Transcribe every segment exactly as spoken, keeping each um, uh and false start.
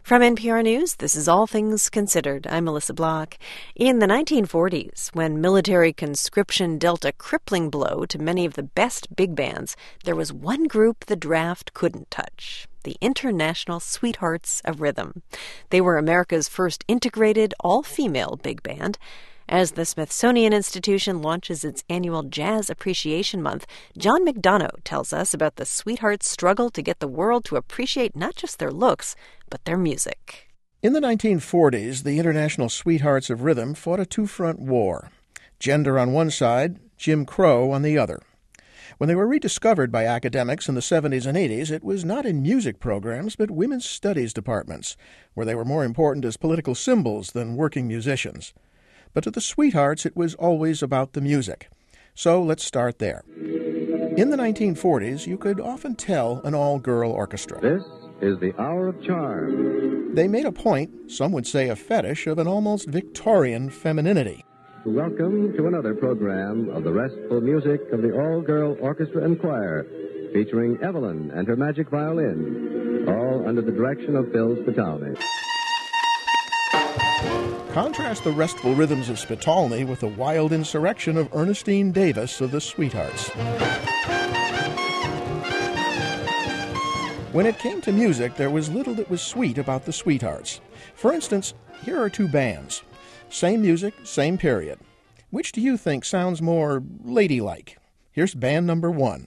From N P R News, this is All Things Considered. I'm Melissa Block. In the nineteen forties, when military conscription dealt a crippling blow to many of the best big bands, there was one group the draft couldn't touch: the International Sweethearts of Rhythm. They were America's first integrated, all-female big band. As the Smithsonian Institution launches its annual Jazz Appreciation Month, John McDonough tells us about the Sweethearts' struggle to get the world to appreciate not just their looks, but their music. In the nineteen forties, the International Sweethearts of Rhythm fought a two-front war. Gender on one side, Jim Crow on the other. When they were rediscovered by academics in the seventies and eighties, it was not in music programs, but women's studies departments, where they were more important as political symbols than working musicians. But to the Sweethearts, it was always about the music. So let's start there. In the nineteen forties, you could often tell an all-girl orchestra. This is the Hour of Charm. They made a point, some would say a fetish, of an almost Victorian femininity. Welcome to another program of the restful music of the all-girl orchestra and choir, featuring Evelyn and her magic violin, all under the direction of Phil Spitalny. Contrast the restful rhythms of Spitalny with the wild insurrection of Ernestine Davis of the Sweethearts. When it came to music, there was little that was sweet about the Sweethearts. For instance, here are two bands. Same music, same period. Which do you think sounds more ladylike? Here's band number one.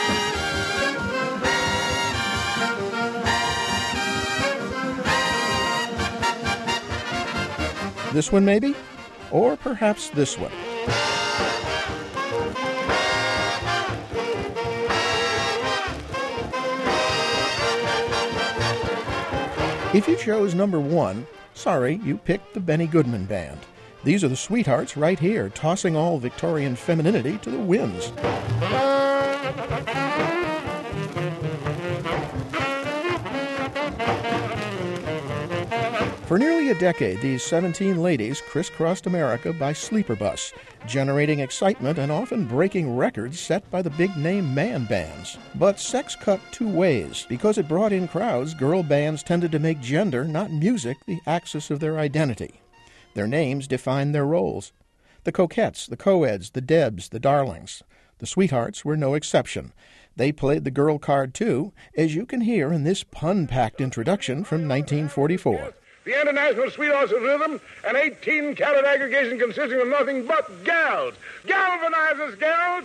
This one, maybe? Or perhaps this one. If you chose number one, sorry, you picked the Benny Goodman Band. These are the Sweethearts right here, tossing all Victorian femininity to the winds. For nearly a decade, these seventeen ladies crisscrossed America by sleeper bus, generating excitement and often breaking records set by the big-name man bands. But sex cut two ways. Because it brought in crowds, girl bands tended to make gender, not music, the axis of their identity. Their names defined their roles. The Coquettes, the Co-Eds, the Debs, the Darlings. The Sweethearts were no exception. They played the girl card, too, as you can hear in this pun-packed introduction from nineteen forty-four. The International Sweethearts of Rhythm, an eighteen-carat aggregation consisting of nothing but gals. Galvanize us, gals!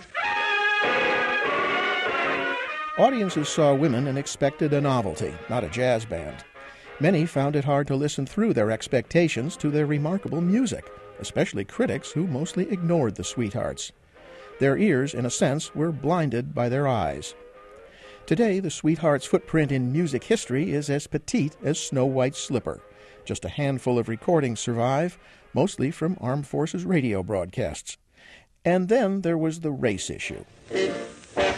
Audiences saw women and expected a novelty, not a jazz band. Many found it hard to listen through their expectations to their remarkable music, especially critics who mostly ignored the Sweethearts. Their ears, in a sense, were blinded by their eyes. Today, the Sweethearts' footprint in music history is as petite as Snow White's slipper. Just a handful of recordings survive, mostly from Armed Forces radio broadcasts. And then there was the race issue. The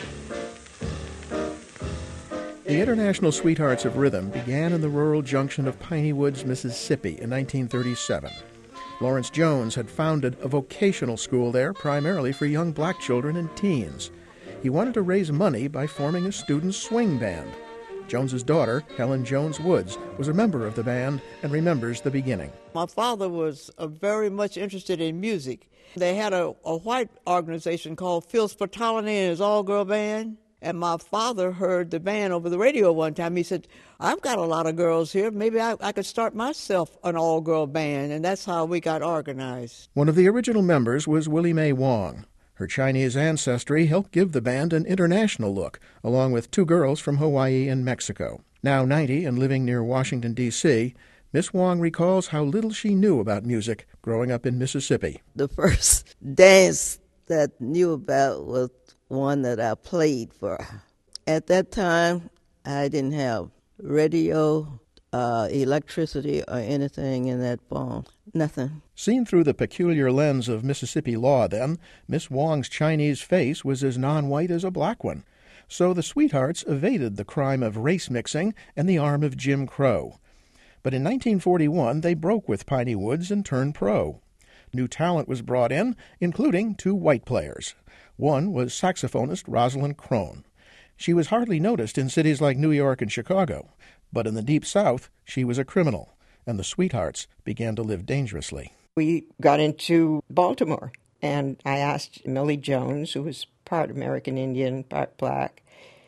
International Sweethearts of Rhythm began in the rural junction of Piney Woods, Mississippi in nineteen thirty-seven. Lawrence Jones had founded a vocational school there primarily for young black children and teens. He wanted to raise money by forming a student swing band. Jones's daughter, Helen Jones Woods, was a member of the band and remembers the beginning. My father was uh, very much interested in music. They had a, a white organization called Phil Spitalny and his all-girl band. And my father heard the band over the radio one time. He said, I've got a lot of girls here. Maybe I, I could start myself an all-girl band. And that's how we got organized. One of the original members was Willie Mae Wong. Her Chinese ancestry helped give the band an international look, along with two girls from Hawaii and Mexico. Now ninety and living near Washington, D C, Miss Wong recalls how little she knew about music growing up in Mississippi. The first dance that I knew about was one that I played for. At that time, I didn't have radio, uh, electricity, or anything in that phone. Nothing. Seen through the peculiar lens of Mississippi law, then, Miss Wong's Chinese face was as non-white as a black one. So the Sweethearts evaded the crime of race mixing and the arm of Jim Crow. But in nineteen forty-one, they broke with Piney Woods and turned pro. New talent was brought in, including two white players. One was saxophonist Rosalind Crone. She was hardly noticed in cities like New York and Chicago, But in the Deep South, she was a criminal, and the Sweethearts began to live dangerously. We got into Baltimore, and I asked Millie Jones, who was part American Indian, part black,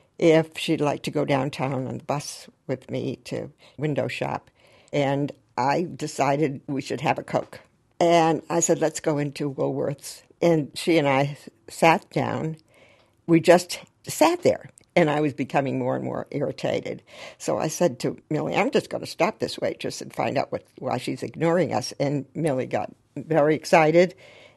if she'd like to go downtown on the bus with me to window shop. And I decided we should have a Coke. And I said, let's go into Woolworth's. And she and I sat down. We just sat there. And I was becoming more and more irritated. So I said to Millie, I'm just going to stop this waitress and find out what, why she's ignoring us. And Millie got very excited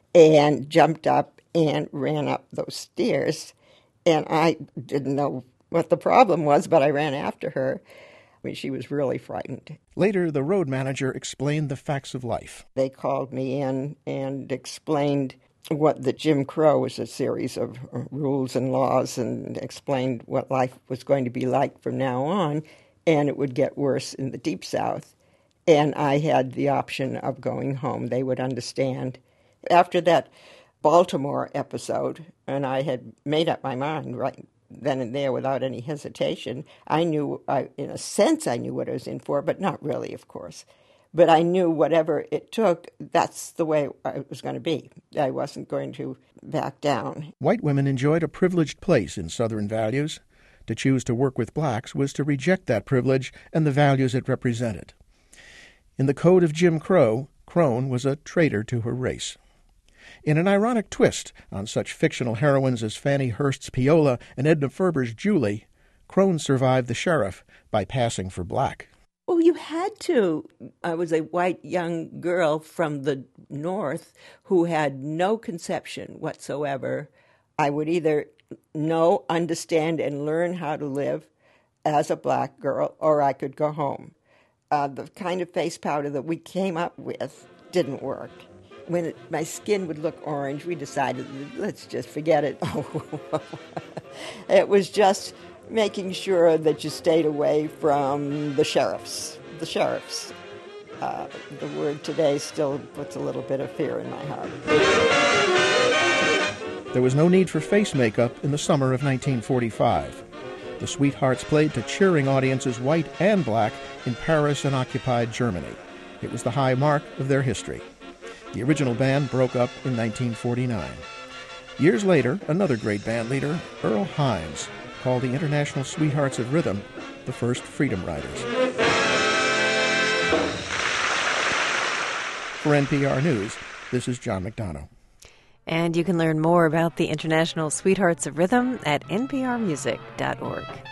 and jumped up and ran up those stairs. And I didn't know what the problem was, but I ran after her. I mean, she was really frightened. Later, the road manager explained the facts of life. They called me in and explained what the Jim Crow was, a series of rules and laws, and explained what life was going to be like from now on, and it would get worse in the Deep South. And I had the option of going home. They would understand. After that Baltimore episode, and I had made up my mind right then and there without any hesitation, I knew, I, in a sense, I knew what I was in for, but not really, of course. But I knew whatever it took, that's the way it was going to be. I wasn't going to back down. White women enjoyed a privileged place in Southern values. To choose to work with blacks was to reject that privilege and the values it represented. In the code of Jim Crow, Crone was a traitor to her race. In an ironic twist on such fictional heroines as Fannie Hurst's Peola and Edna Ferber's Julie, Crone survived the sheriff by passing for black. Well, you had to. I was a white young girl from the North who had no conception whatsoever. I would either know, understand, and learn how to live as a black girl, or I could go home. Uh, the kind of face powder that we came up with didn't work. When it, my skin would look orange, we decided, let's just forget it. It was just making sure that you stayed away from the sheriffs. The sheriffs. Uh, the word today still puts a little bit of fear in my heart. There was no need for face makeup in the summer of nineteen forty-five. The Sweethearts played to cheering audiences, white and black, in Paris and occupied Germany. It was the high mark of their history. The original band broke up in nineteen forty-nine. Years later, another great band leader, Earl Hines, called the International Sweethearts of Rhythm the first Freedom Riders. For N P R News, this is John McDonough. And you can learn more about the International Sweethearts of Rhythm at n p r music dot org.